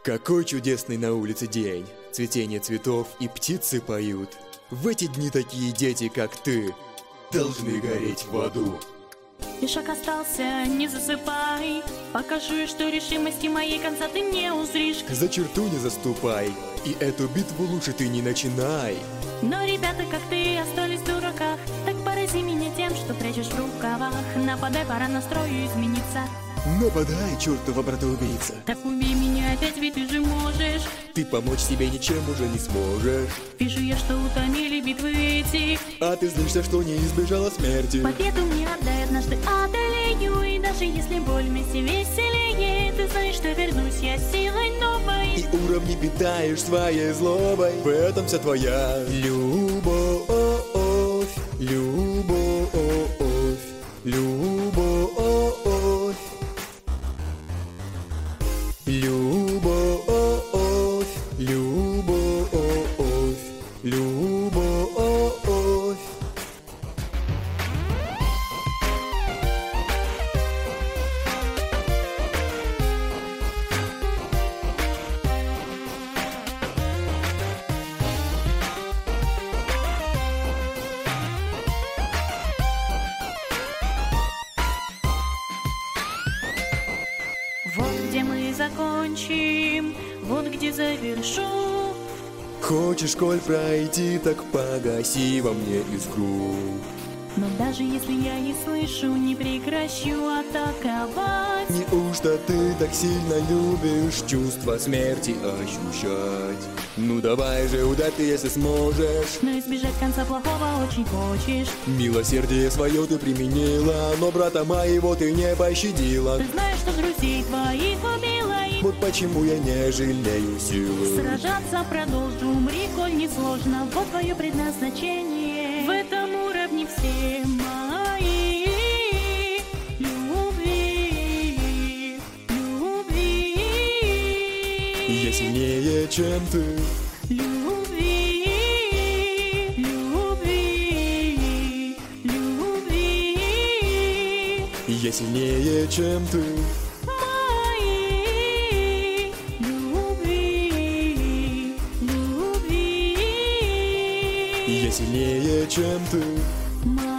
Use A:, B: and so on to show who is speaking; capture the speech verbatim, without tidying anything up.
A: Какой чудесный на улице день. Цветение цветов и птицы поют. В эти дни такие дети, как ты, должны гореть в аду.
B: И шаг остался, не засыпай. Покажу, что решимости моей конца ты не узришь.
A: За черту не заступай, и эту битву лучше ты не начинай.
B: Но ребята, как ты, остались в дураках. Так порази меня тем, что прячешь в рукавах. Нападай, пора настрою измениться.
A: Нападай, чертова брата-убийца.
B: Так убей меня опять, ведь ты же можешь.
A: Ты помочь себе ничем уже не сможешь.
B: Вижу я, что утомили битвы эти.
A: А ты злишься, что не избежала смерти.
B: Победу мне отдай, однажды одолею. И даже если боль вместе веселее, ты знаешь, что вернусь я силой новой.
A: И уровни питаешь своей злобой. В этом вся твоя любовь. Любовь. Любовь. Любовь, любовь, любовь.
B: Вот где мы закончим, вот где завершу.
A: Хочешь, коль пройти, так погаси во мне искру.
B: Но даже если я не слышу, не прекращу атаковать.
A: Неужто ты так сильно любишь чувство смерти ощущать? Ну давай же, ударь ты, если сможешь.
B: Но избежать конца плохого очень хочешь.
A: Милосердие свое ты применила, но брата моего ты не пощадила.
B: Ты знаешь, что друзей твоих убила и...
A: Вот почему я не жалею силы.
B: Сражаться продолжу, умри, коль не сложно. Вот твое предназначение. В этом уровне все мои. Любви, любви.
A: Я сильнее, чем ты.
B: Любви, любви, любви.
A: Я сильнее, чем ты.
B: Мои любви, любви.
A: Я сильнее, чем ты.
B: Мои